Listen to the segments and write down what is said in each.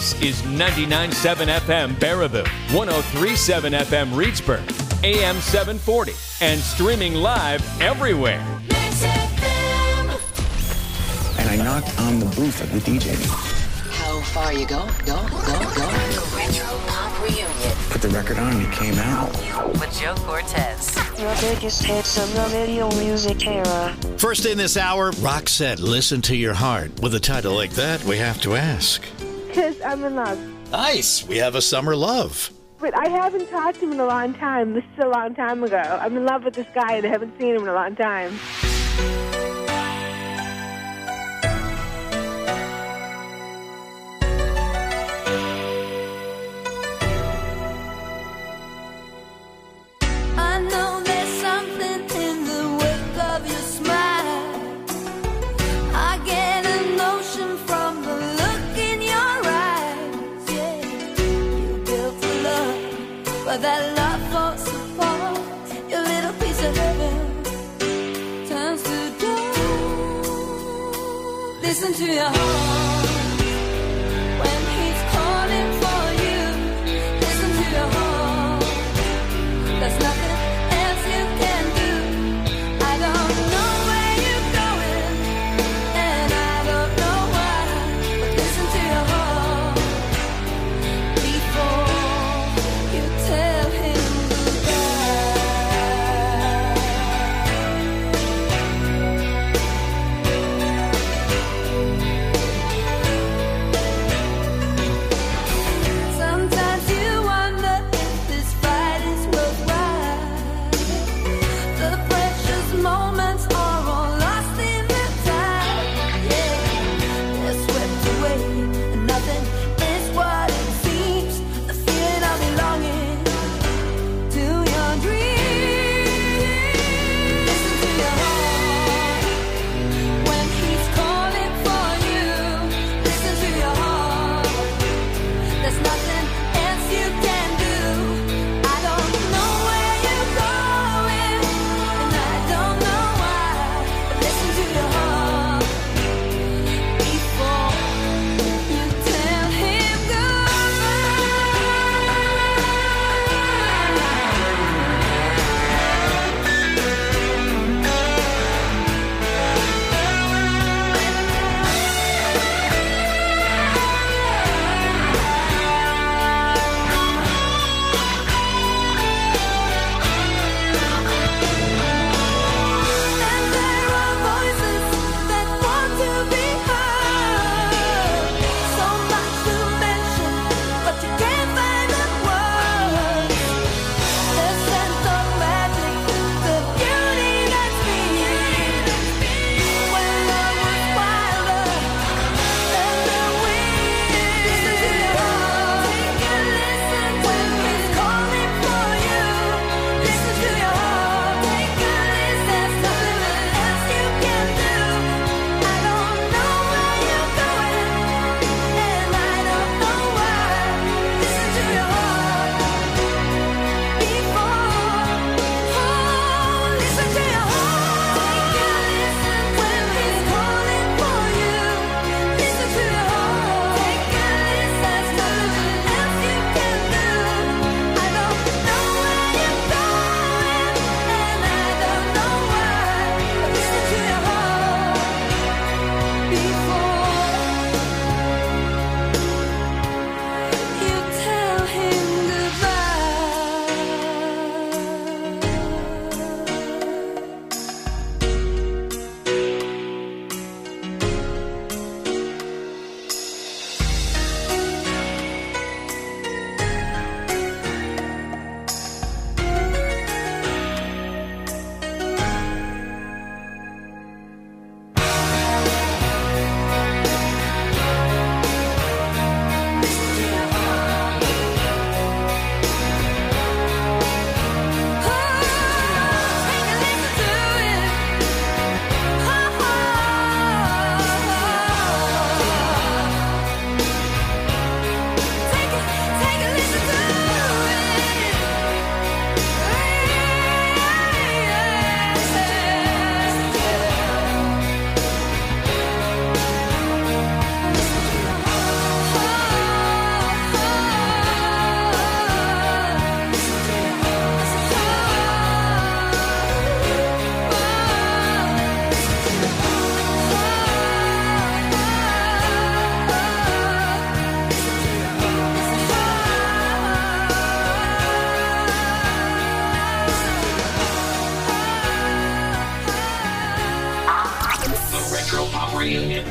This is 99.7 FM Baraboo, 103.7 FM Reedsburg, AM 740, and streaming live everywhere. And I knocked on the booth of the DJ. How far you go? Go. The Retro Pop Reunion. Put the record on and it came out. With Joe Cortez. The biggest hits of the video music era. First in this hour, Roxette, Listen to Your Heart. With a title like that, we have to ask. Because I'm in love. Nice. We have a summer love. But I haven't talked to him in a long time. This is a long time ago. I'm in love with this guy and I haven't seen him in a long time. That love falls apart, your little piece of heaven turns to dust. Listen to your heart when he's calling for you. Listen to your heart, there's nothing else you can do. I don't know where you're going, and I don't know why, but listen to your heart before tell him goodbye.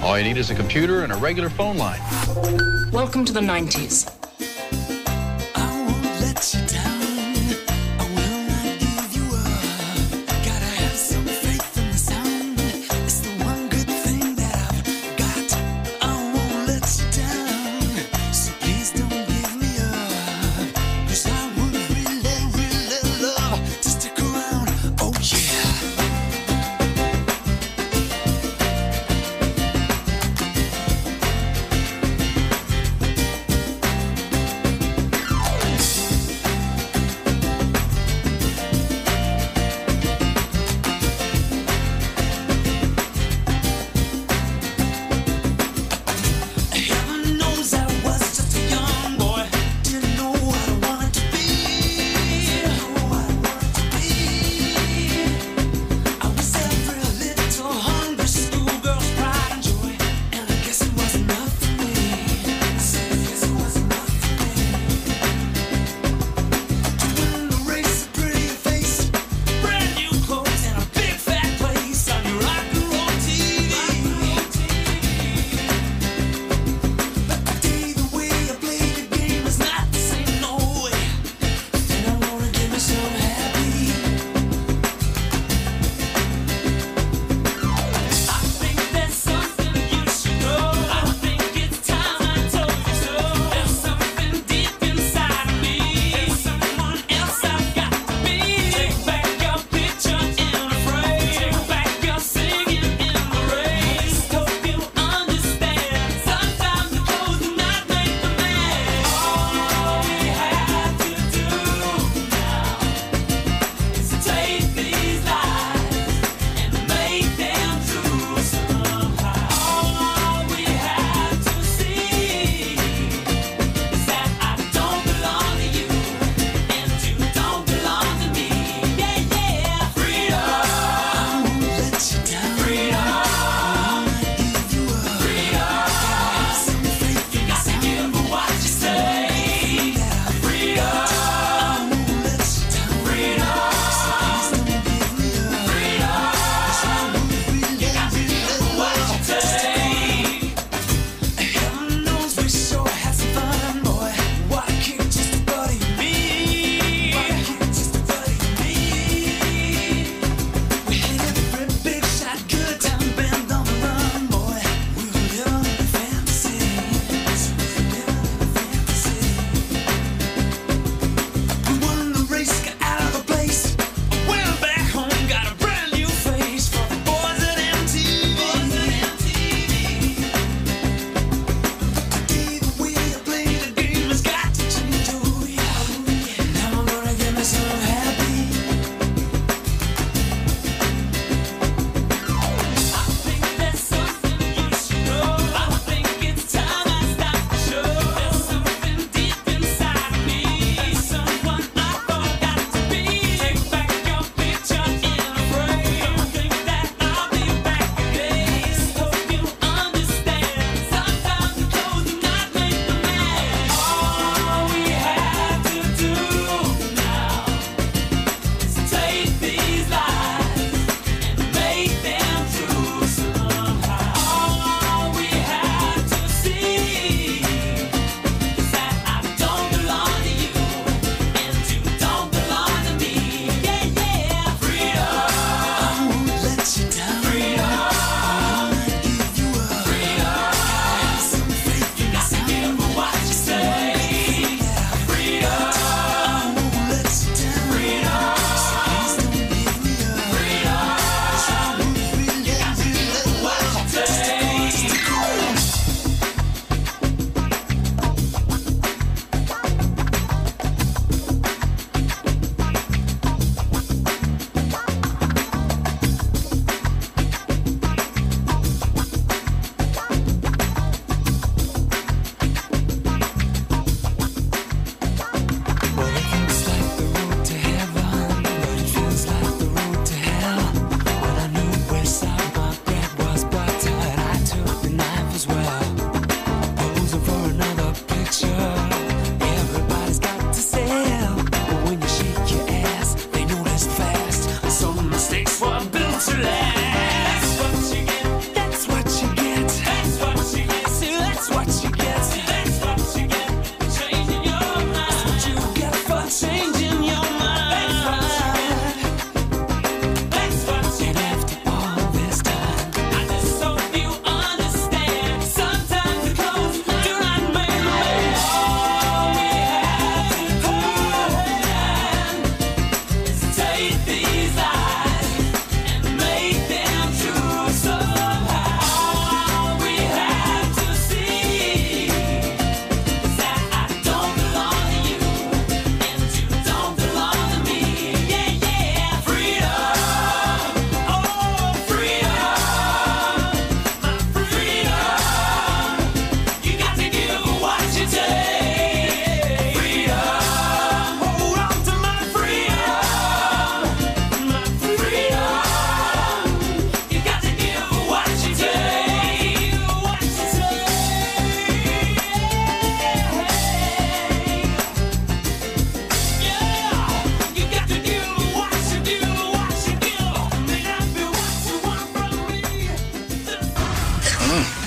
All you need is a computer and a regular phone line. Welcome to the 90s. I won't let you down. I will not give you up. Gotta have some faith in the sound. It's the one good thing that I've got. I won't let you down. So please don't give me up. 'Cause I would really, really love to stick around. Oh yeah.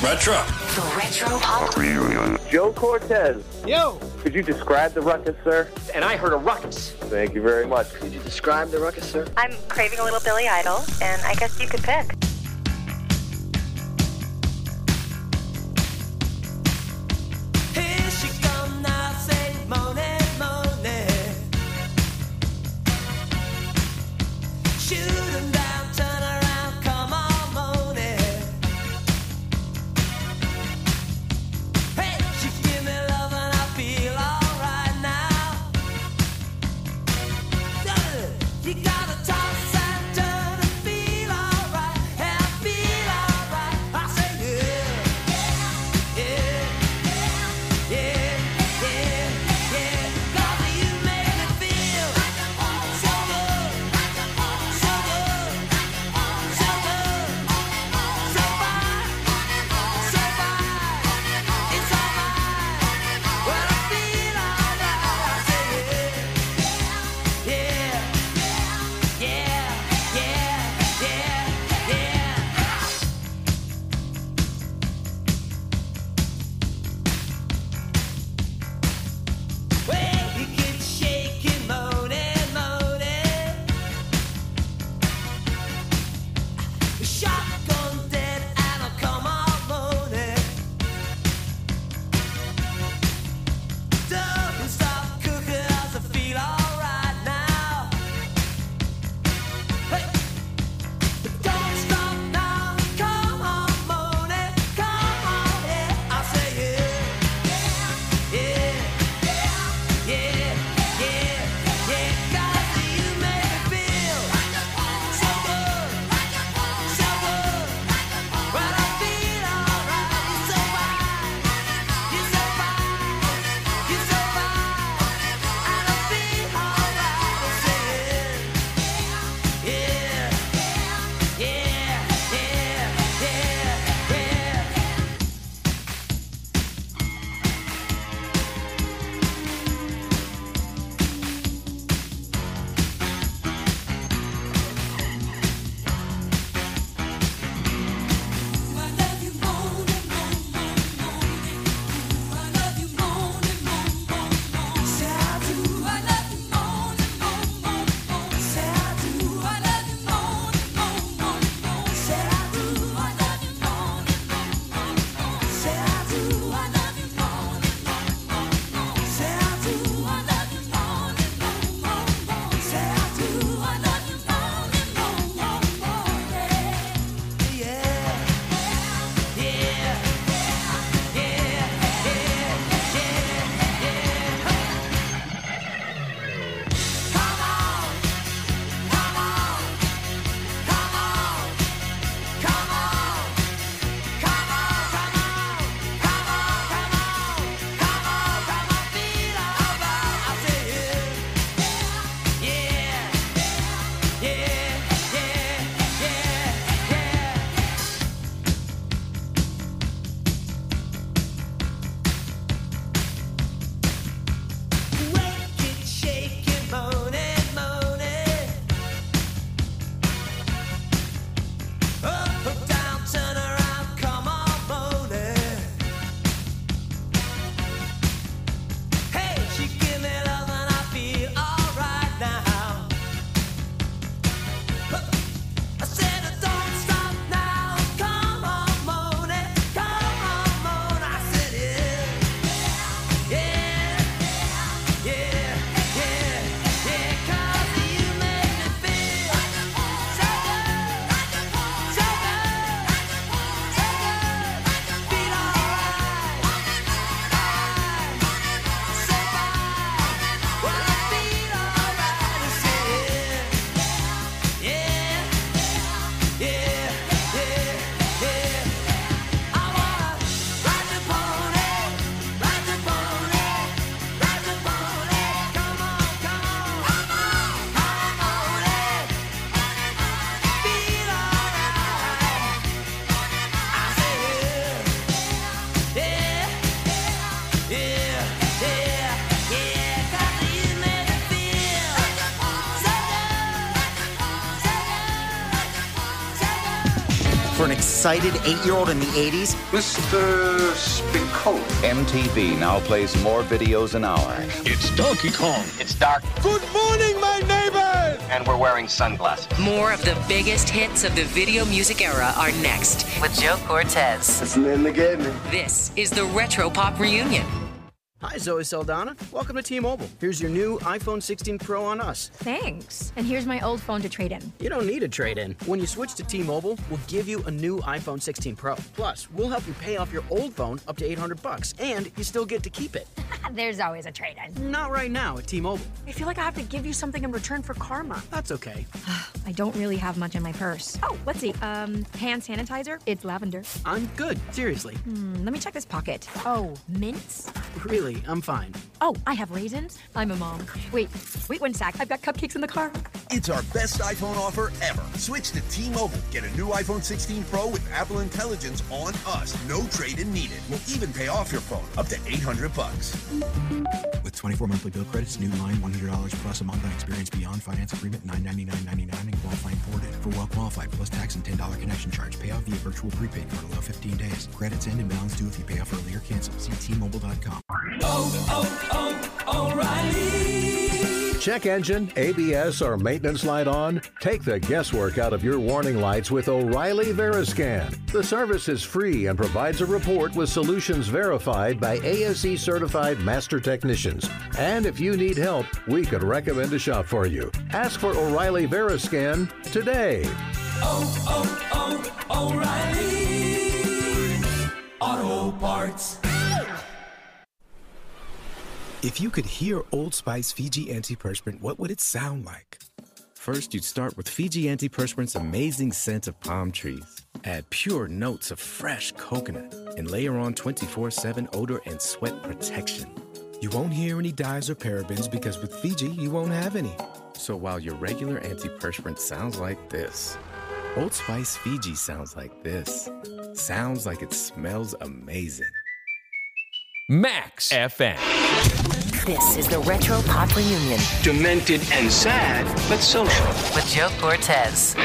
Retro. The Retro Pop Reunion. Joe Cortez. Yo. Could you describe the ruckus, sir? And I heard a ruckus. Thank you very much. Could you describe the ruckus, sir? I'm craving a little Billy Idol, and I guess you could pick. Here she come now, say Monet, Monet. Shoot 'em down, turn around, come on, Monet. Hey, she give me love and I feel alright now. You gotta toss and turn and feel alright. for an excited 8-year-old in the 80s? Mr. Spicoli. MTV now plays more videos an hour. It's Donkey Kong. It's dark. Good morning, my neighbors! And we're wearing sunglasses. More of the biggest hits of the video music era are next with Joe Cortez. It's Lynn again. This is the Retro Pop Reunion. Hi, Zoe Saldana. Welcome to T-Mobile. Here's your new iPhone 16 Pro on us. Thanks. And here's my old phone to trade in. You don't need a trade-in. When you switch to T-Mobile, we'll give you a new iPhone 16 Pro. Plus, we'll help you pay off your old phone up to $800, and you still get to keep it. There's always a trade-in. Not right now at T-Mobile. I feel like I have to give you something in return for karma. That's okay. I don't really have much in my purse. Oh, let's see. Hand sanitizer. It's lavender. I'm good. Seriously. Let me check this pocket. Oh, mints? Really, I'm fine. Oh, I have raisins. I'm a mom. Wait 1 sec. I've got cupcakes in the car. It's our best iPhone offer ever. Switch to T-Mobile. Get a new iPhone 16 Pro with Apple Intelligence on us. No trade-in needed. We'll even pay off your phone up to $800. With 24 monthly bill credits, new line $100 plus a month on experience beyond finance agreement $999.99 and qualifying ported. For well qualified plus tax and $10 connection charge. Pay off via virtual prepaid card allow 15 days. Credits end and balance due if you pay off early or cancel. See T-Mobile.com. O'Reilly. Check engine, ABS, or maintenance light on? Take the guesswork out of your warning lights with O'Reilly Veriscan. The service is free and provides a report with solutions verified by ASE certified master technicians. And if you need help, we could recommend a shop for you. Ask for O'Reilly Veriscan today. O'Reilly Auto Parts. If you could hear Old Spice Fiji Antiperspirant, what would it sound like? First, you'd start with Fiji Antiperspirant's amazing scent of palm trees. Add pure notes of fresh coconut and layer on 24/7 odor and sweat protection. You won't hear any dyes or parabens because with Fiji, you won't have any. So while your regular antiperspirant sounds like this, Old Spice Fiji sounds like this. Sounds like it smells amazing. Max FM. This is the Retro Pop Reunion. Demented and sad, but social. With Joe Cortez.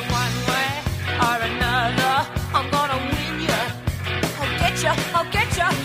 I'll get you.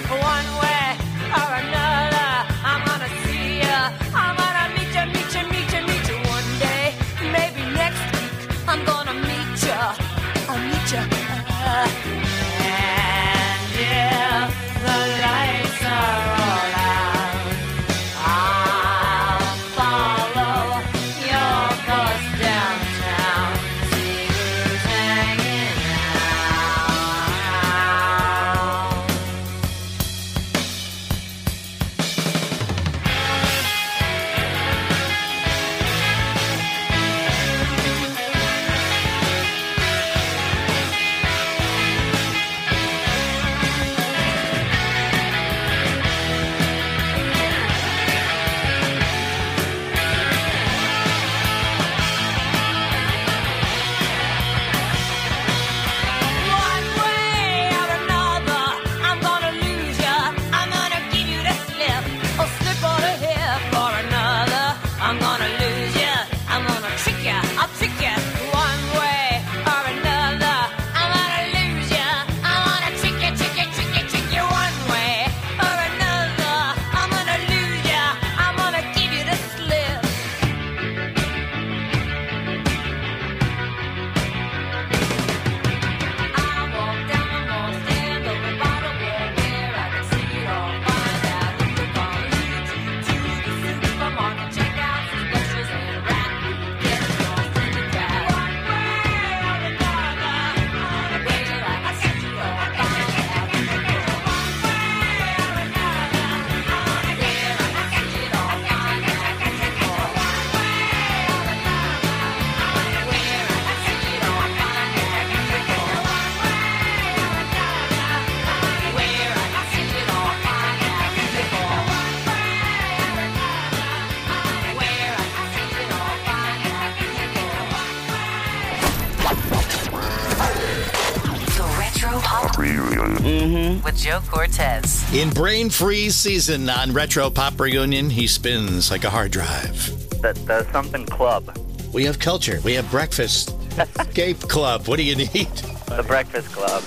Retro Pop Reunion with Joe Cortez. In Brain Freeze season on Retro Pop Reunion, he spins like a hard drive. The something club. We have culture. We have breakfast. Escape Club. What do you need? The Breakfast Club.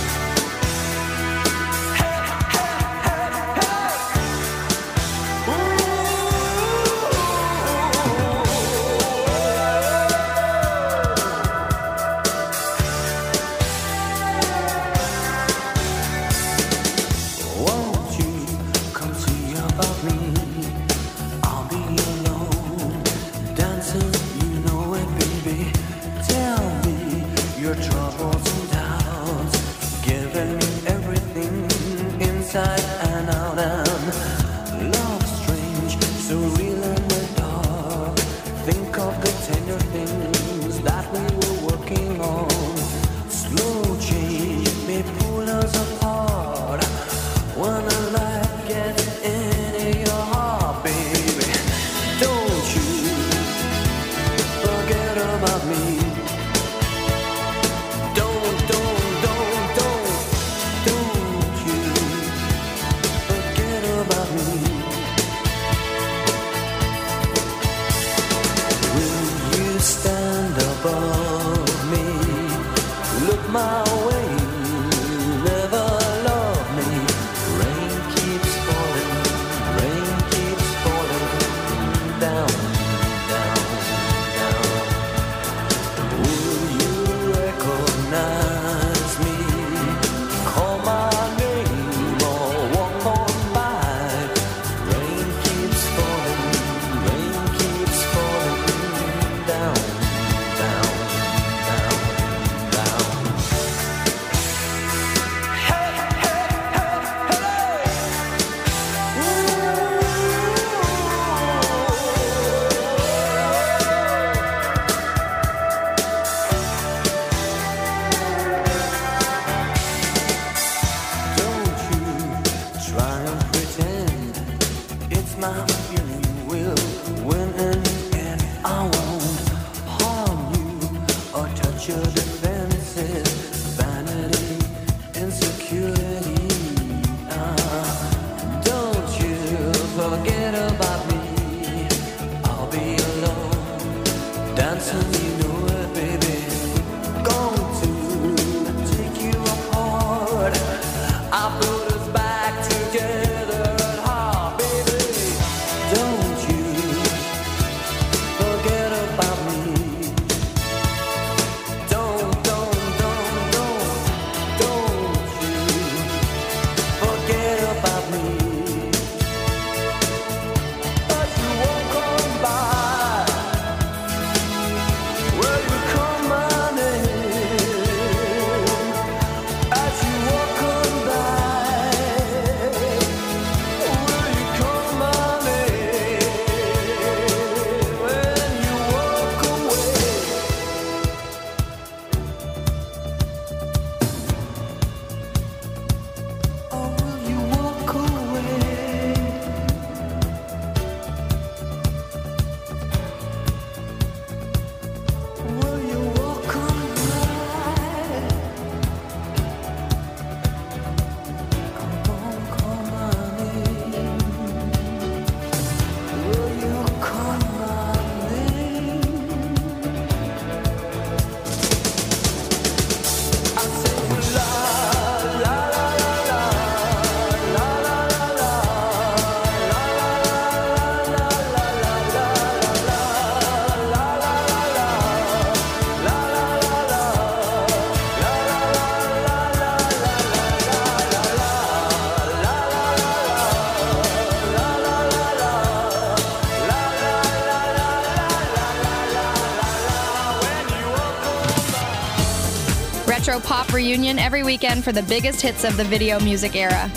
Retro Pop Reunion every weekend for the biggest hits of the video music era.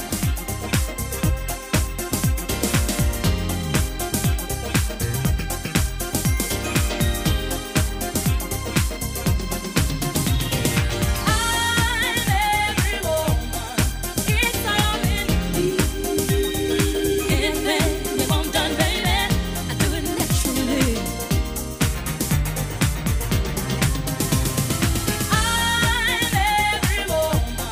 I'm every woman.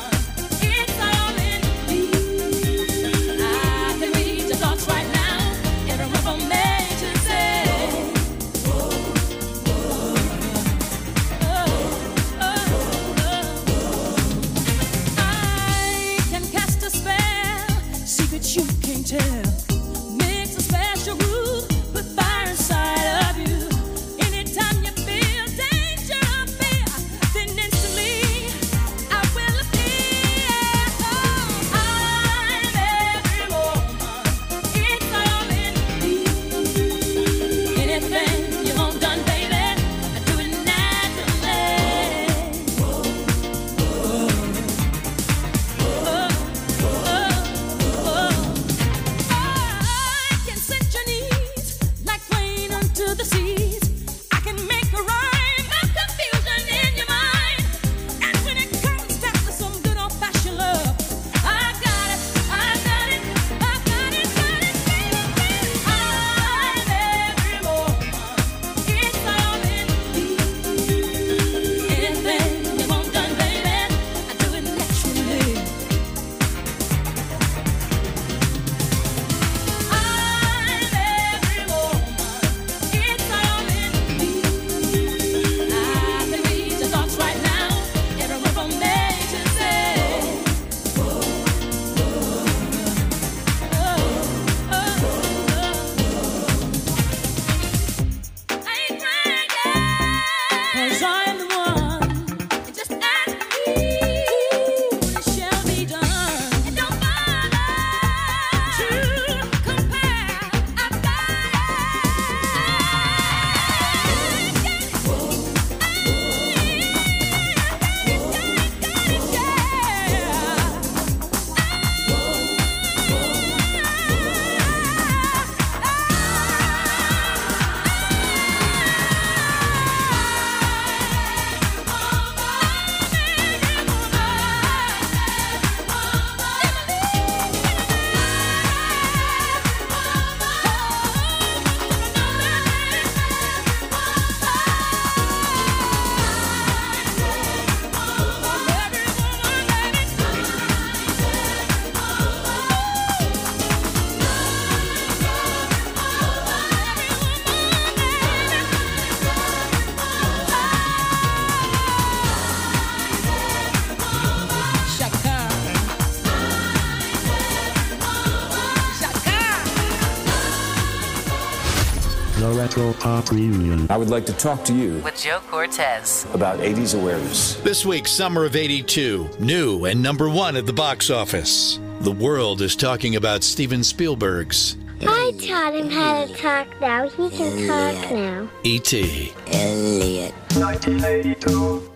Retro Pop Reunion. I would like to talk to you with Joe Cortez about 80s awareness. This week's Summer of 82, new and number 1 at the box office. The world is talking about Steven Spielberg's I taught him how to talk now. He can talk now. E.T. Elliot. 1982.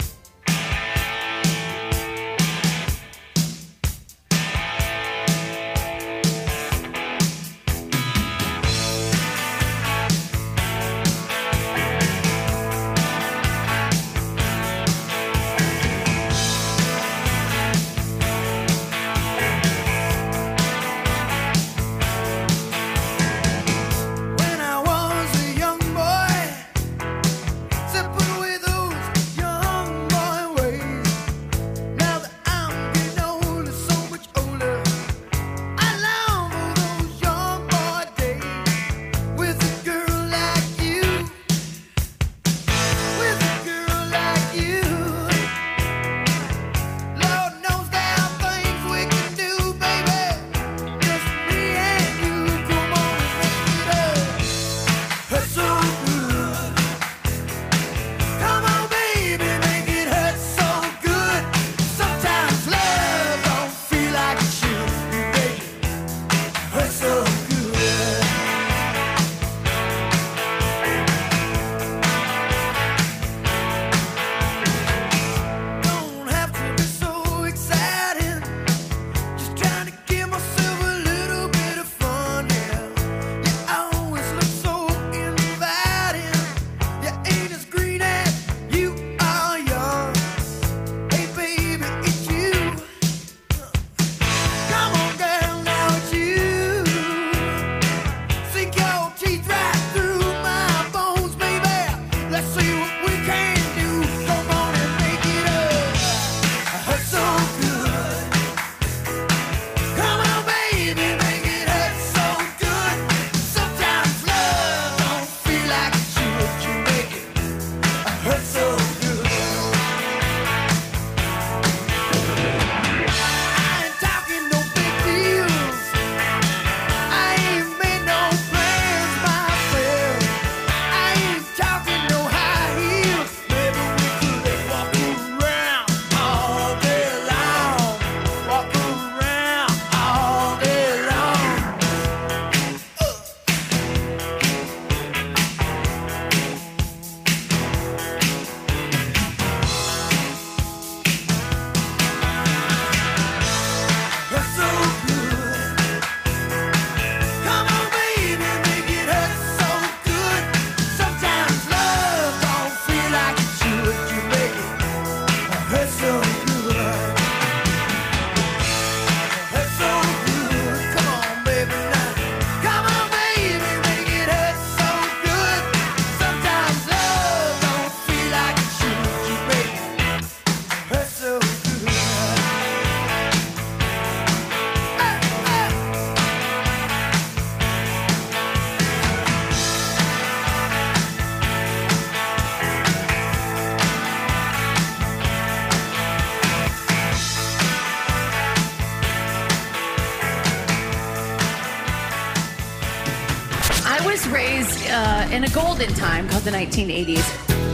Raised in a golden time called the 1980s.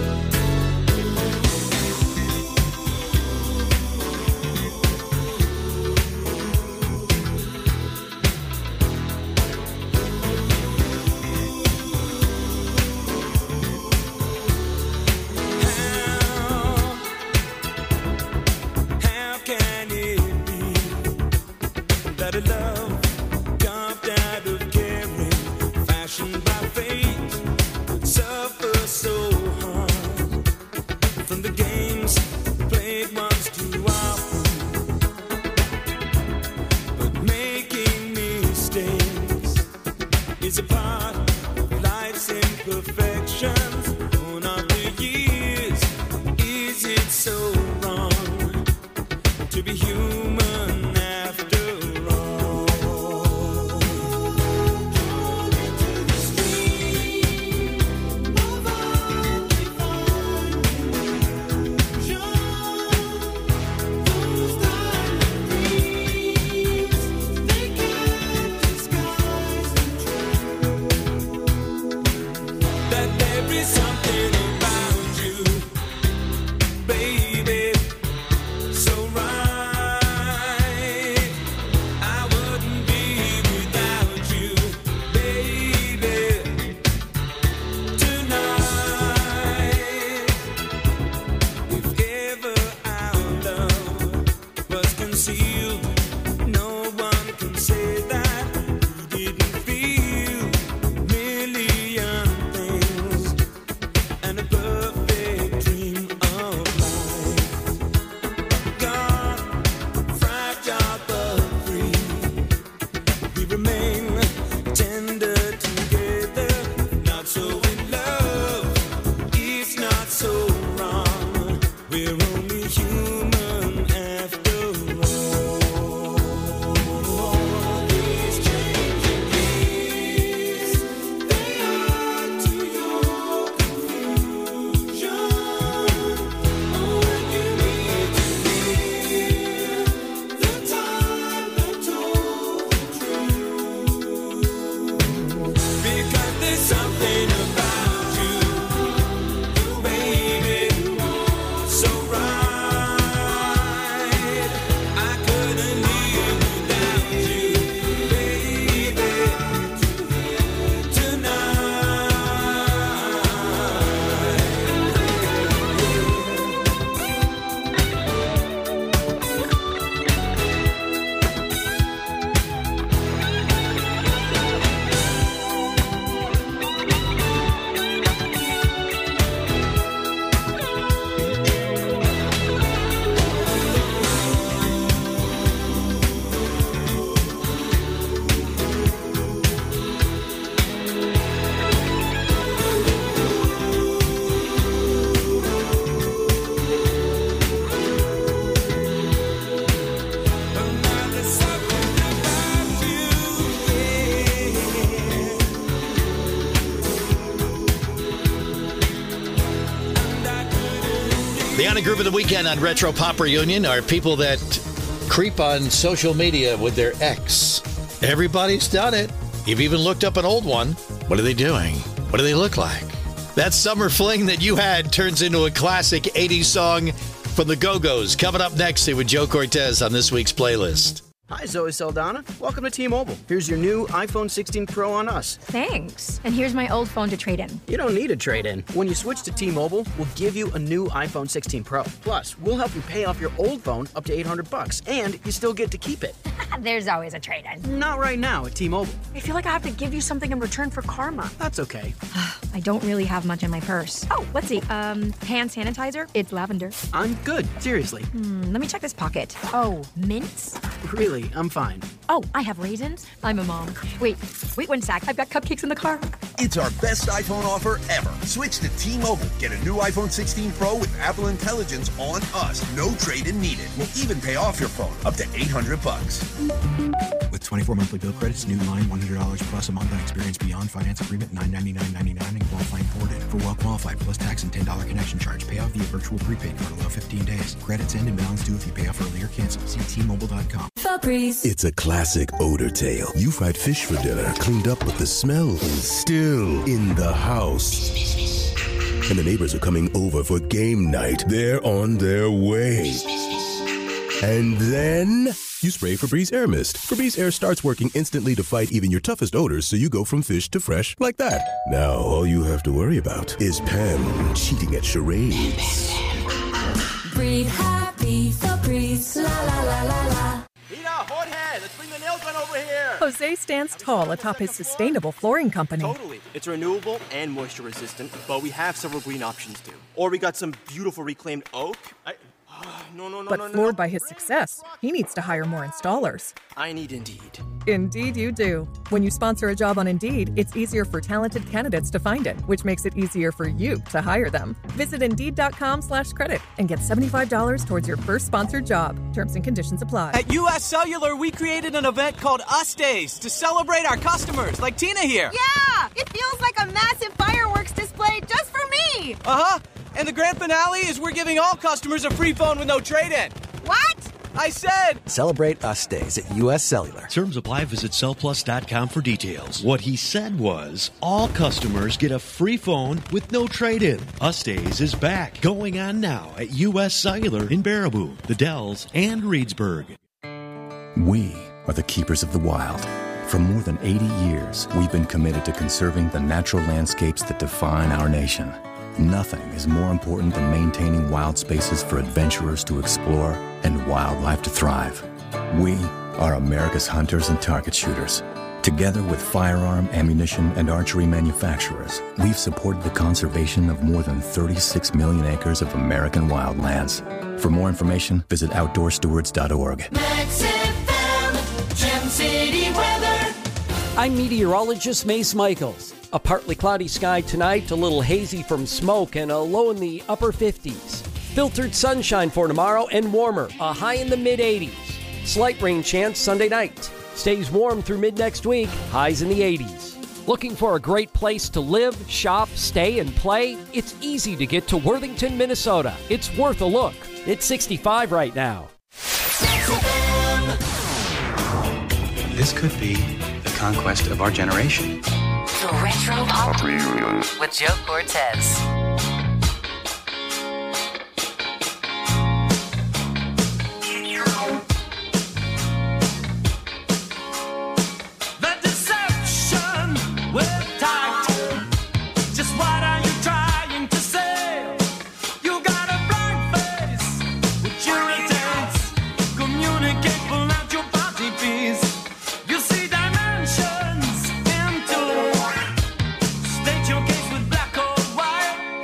How can it be that a love carved out of caring, fashioned by fate, could suffer so hard? The honor group of the weekend on Retro Pop Reunion are people that creep on social media with their ex. Everybody's done it. You've even looked up an old one. What are they doing? What do they look like? That summer fling that you had turns into a classic 80s song from the Go-Go's. Coming up next with Joe Cortez on this week's playlist. Hi, Zoe Saldana. Welcome to T-Mobile. Here's your new iPhone 16 Pro on us. Thanks. And here's my old phone to trade in. You don't need a trade-in. When you switch to T-Mobile, we'll give you a new iPhone 16 Pro. Plus, we'll help you pay off your old phone up to $800, and you still get to keep it. There's always a trade-in. Not right now at T-Mobile. I feel like I have to give you something in return for karma. That's okay. I don't really have much in my purse. Oh, let's see. Hand sanitizer. It's lavender. I'm good. Seriously. Let me check this pocket. Oh, mints? Really, I'm fine. Oh, I have raisins. I'm a mom. Wait 1 sec. I've got cupcakes in the car. It's our best iPhone offer ever. Switch to T-Mobile. Get a new iPhone 16 Pro with Apple Intelligence on us. No trade-in needed. We'll even pay off your phone up to $800. With 24 monthly bill credits, new line $100 plus a month on experience beyond finance agreement $999.99 and qualifying ported. For well qualified plus tax and $10 connection charge. Pay off via virtual prepaid card. Allow 15 days. Credits end and balance due if you pay off early or cancel. See T-Mobile.com. Febreze. It's a classic odor tale. You've had fish for dinner, cleaned up, but the smell is still in the house. And the neighbors are coming over for game night. They're on their way. And then you spray Febreze Air Mist. Febreze Air starts working instantly to fight even your toughest odors, so you go from fish to fresh like that. Now all you have to worry about is Pam cheating at charades. Breathe happy, Febreze, la la la la la. Nina, Jorge, let's bring the nail gun over here. Jose stands tall atop his sustainable flooring company. Totally. It's renewable and moisture resistant, but we have several green options too. Or we got some beautiful reclaimed oak. But floored by his success, he needs to hire more installers. I need Indeed. Indeed you do. When you sponsor a job on Indeed, it's easier for talented candidates to find it, which makes it easier for you to hire them. Visit Indeed.com/credit and get $75 towards your first sponsored job. Terms and conditions apply. At US Cellular, we created an event called Us Days to celebrate our customers, like Tina here. Yeah! It feels like a massive fireworks display just for me! Uh-huh. And the grand finale is we're giving all customers a free phone with no trade-in. What? I said! Celebrate Us Days at US Cellular. Terms apply. Visit cellplus.com for details. What he said was, all customers get a free phone with no trade-in. Us Days is back. Going on now at US Cellular in Baraboo, the Dells, and Reedsburg. We are the keepers of the wild. For more than 80 years, we've been committed to conserving the natural landscapes that define our nation. Nothing is more important than maintaining wild spaces for adventurers to explore and wildlife to thrive. We are America's hunters and target shooters. Together with firearm, ammunition, and archery manufacturers, we've supported the conservation of more than 36 million acres of American wildlands. For more information, visit OutdoorStewards.org. Gem City weather. I'm meteorologist Mace Michaels. A partly cloudy sky tonight, a little hazy from smoke, and a low in the upper 50s. Filtered sunshine for tomorrow and warmer, a high in the mid-80s. Slight rain chance Sunday night. Stays warm through mid-next week, highs in the 80s. Looking for a great place to live, shop, stay, and play? It's easy to get to Worthington, Minnesota. It's worth a look. It's 65 right now. This could be the conquest of our generation. The Retro Pop Reunion with Joe Cortez. The deception with tact. Just what are you trying to say? You got a blank face with irritants. Communicate, pull out your body piece. You see dimensions into. State your case with black or white.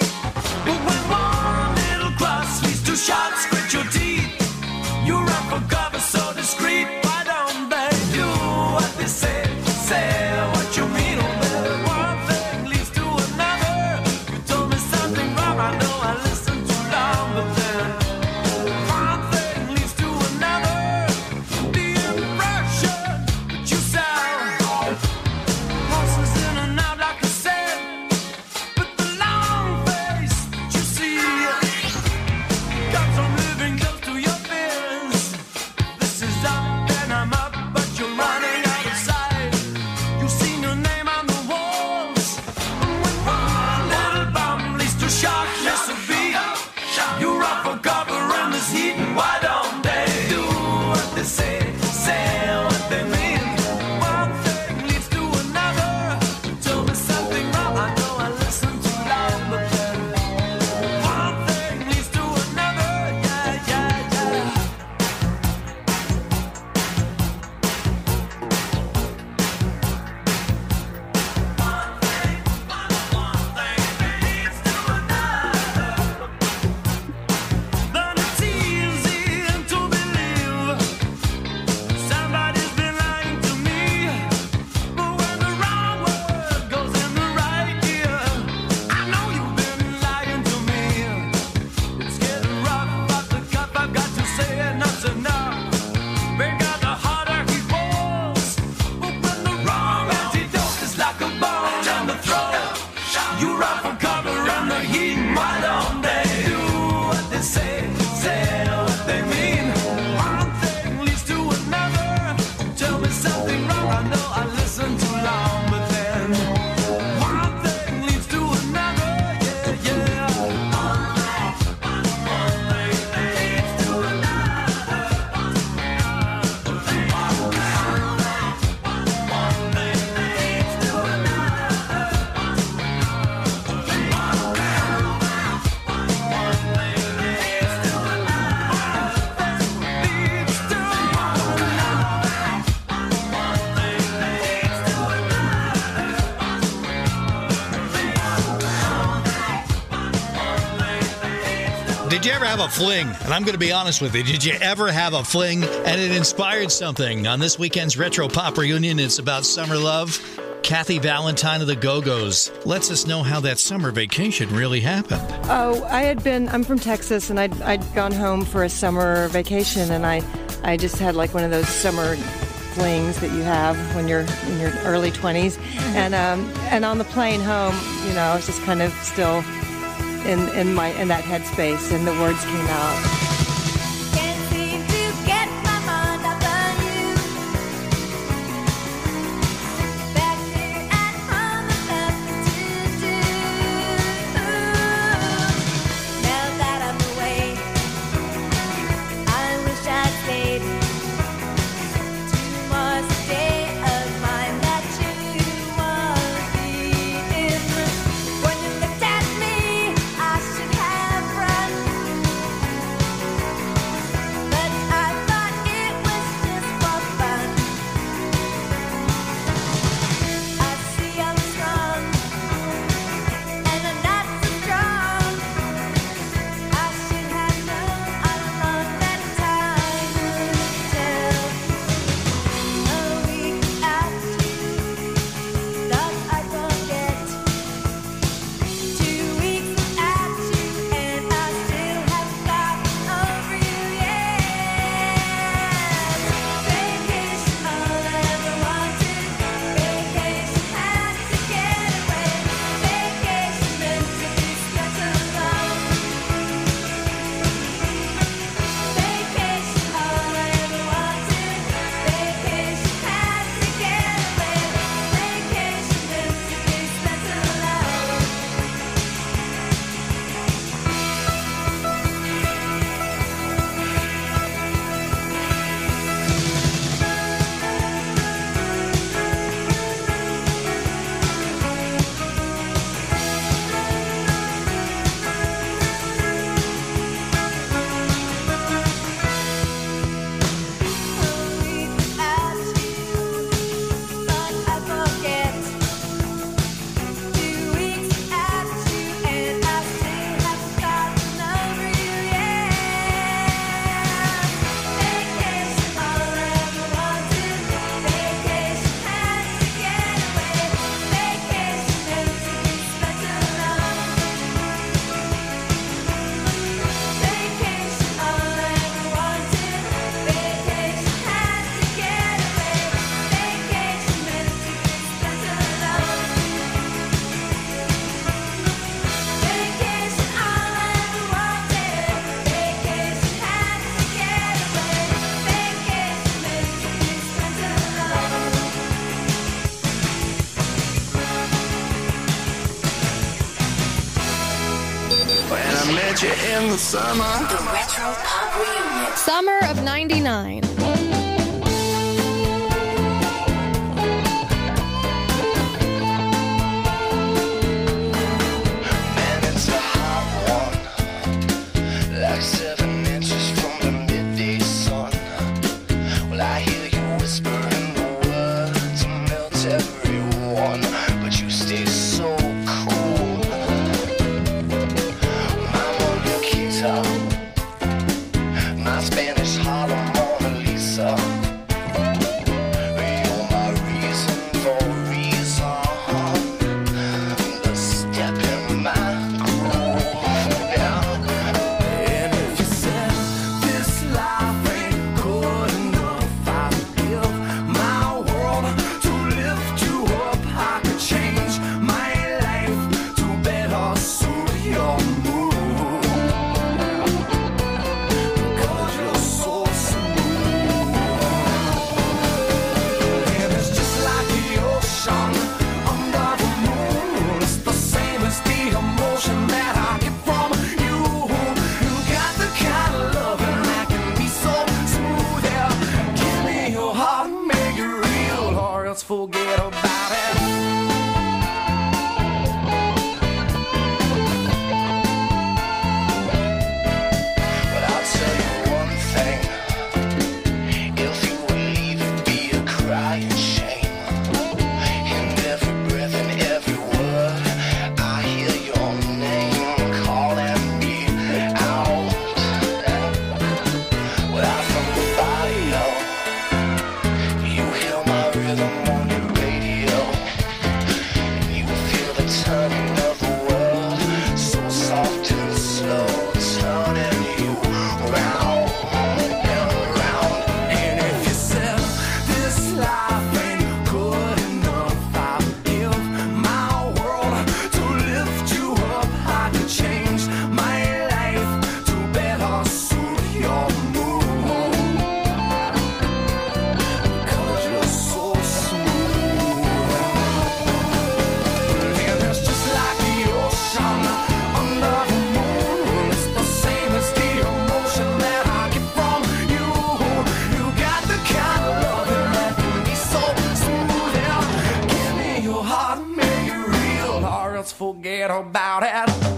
Did you ever have a fling? And I'm going to be honest with you. Did you ever have a fling and it inspired something? On this weekend's Retro Pop Reunion, it's about summer love. Kathy Valentine of the Go-Go's lets us know how that summer vacation really happened. Oh, I'm from Texas, and I'd gone home for a summer vacation, and I just had like one of those summer flings that you have when you're in your early 20s. And on the plane home, I was just kind of still in that headspace, and the words came out. In the summer. The Retro Pop Reunion. Summer of '99. Man, it's a hot one. Like 7 inches from the midday sun. Well, I hear you whispering the words to melt everyone. But you stay so cool. My Spanish Harlem Mona Lisa. You're my reason for reason. The step in my groove. And if you said this life ain't good enough, I'd give my world to lift you up. I could change my life to better suit your mood. forget about it.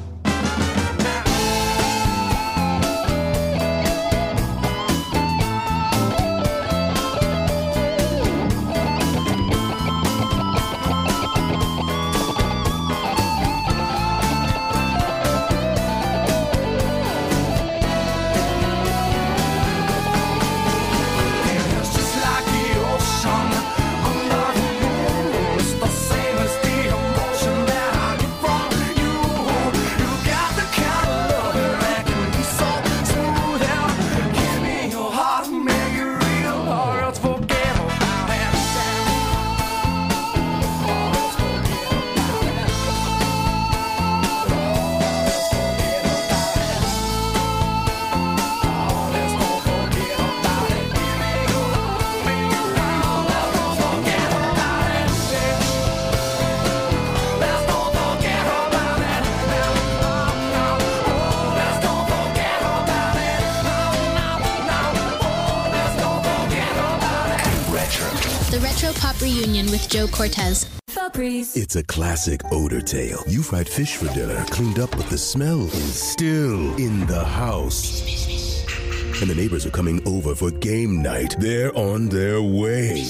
The Retro Pop Reunion with Joe Cortez. It's a classic odor tale. You fried fish for dinner, cleaned up, but the smell is still in the house. And the neighbors are coming over for game night. They're on their way.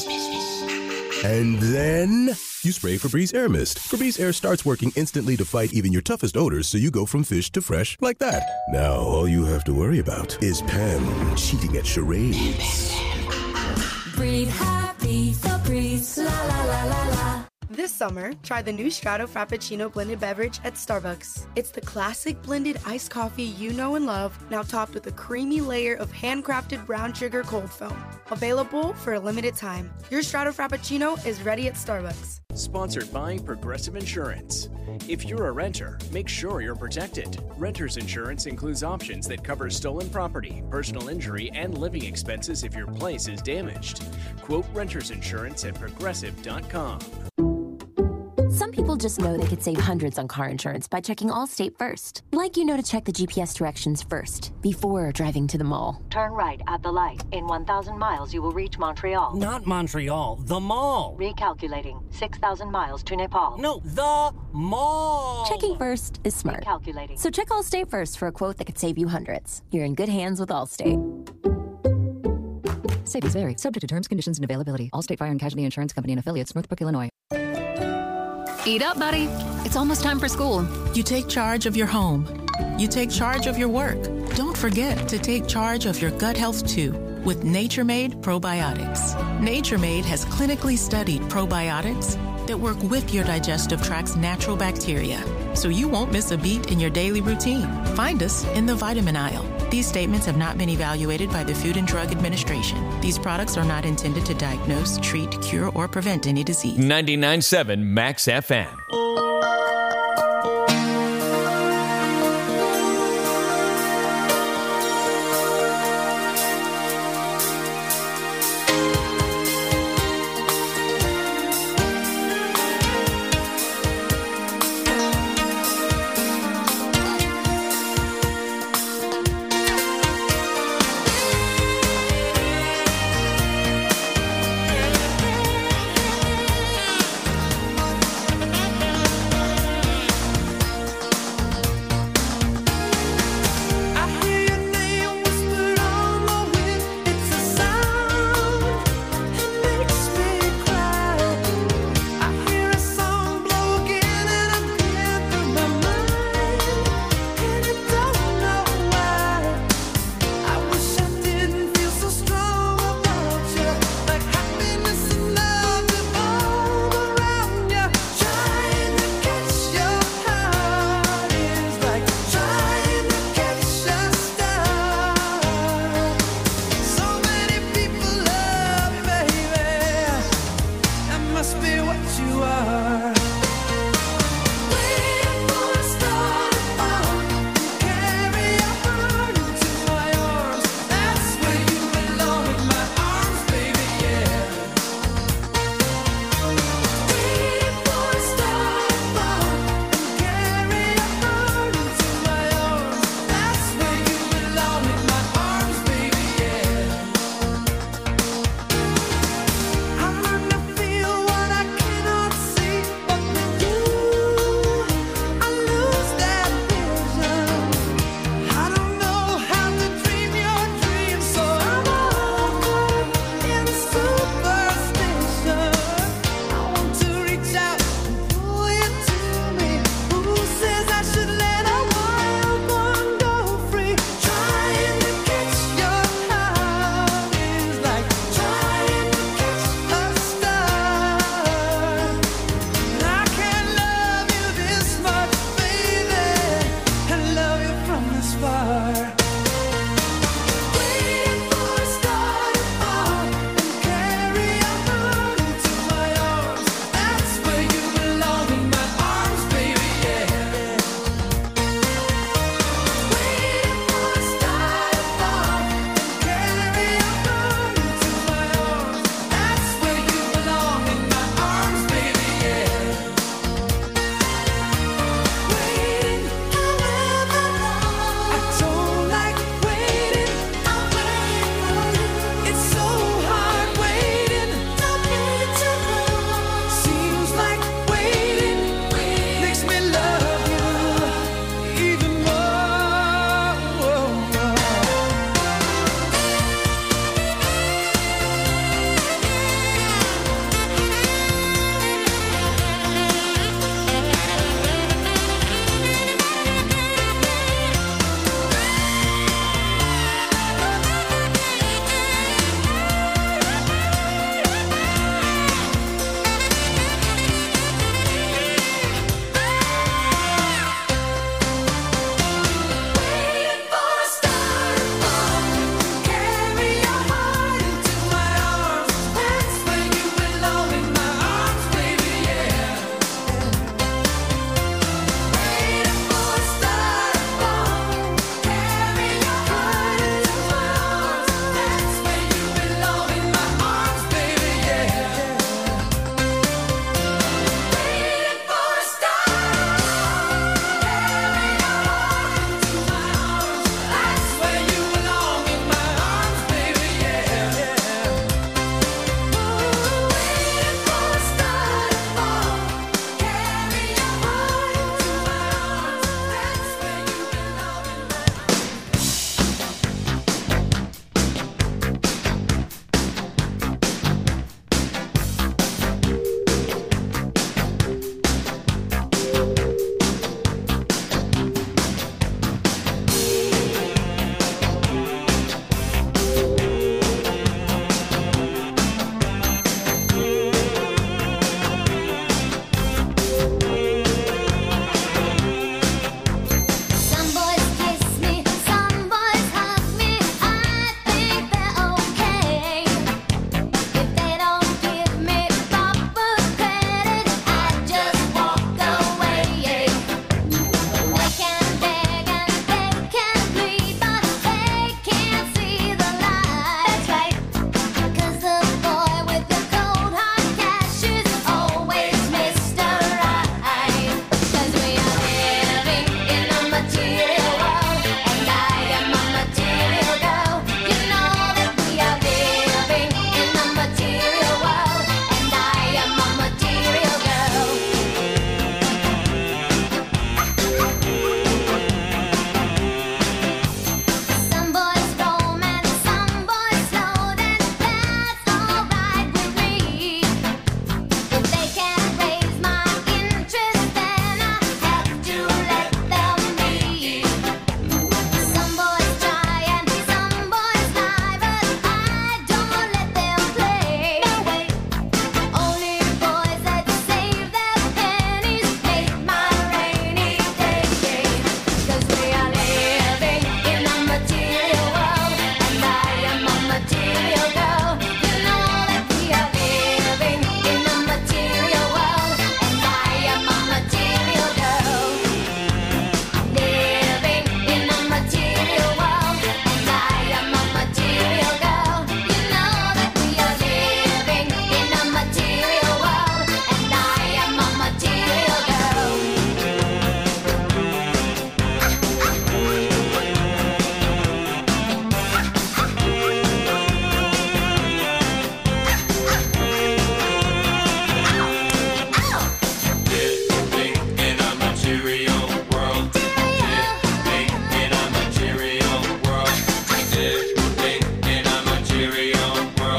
And then you spray Febreze Air Mist. Febreze Air starts working instantly to fight even your toughest odors, so you go from fish to fresh like that. Now all you have to worry about is Pam cheating at charades. Breathe happy, Febreze, la la la la la. This summer, try the new Strato Frappuccino blended beverage at Starbucks. It's the classic blended iced coffee you know and love, now topped with a creamy layer of handcrafted brown sugar cold foam. Available for a limited time. Your Strato Frappuccino is ready at Starbucks. Sponsored by Progressive Insurance. If you're a renter, make sure you're protected. Renter's insurance includes options that cover stolen property, personal injury, and living expenses if your place is damaged. Quote renter's insurance at progressive.com. Some people just know they could save hundreds on car insurance by checking Allstate first. Like you know to check the GPS directions first, before driving to the mall. Turn right at the light. In 1,000 miles, you will reach Montreal. Not Montreal, the mall. Recalculating. 6,000 miles to Nepal. No, the mall. Checking first is smart. Recalculating. So check Allstate first for a quote that could save you hundreds. You're in good hands with Allstate. Savings vary. Subject to terms, conditions, and availability. Allstate Fire and Casualty Insurance Company and Affiliates, Northbrook, Illinois. Eat up, buddy. It's almost time for school. You take charge of your home. You take charge of your work. Don't forget to take charge of your gut health, too, with Nature Made Probiotics. Nature Made has clinically studied probiotics that work with your digestive tract's natural bacteria, so you won't miss a beat in your daily routine. Find us in the vitamin aisle. These statements have not been evaluated by the Food and Drug Administration. These products are not intended to diagnose, treat, cure, or prevent any disease. 99.7 Max FM. are.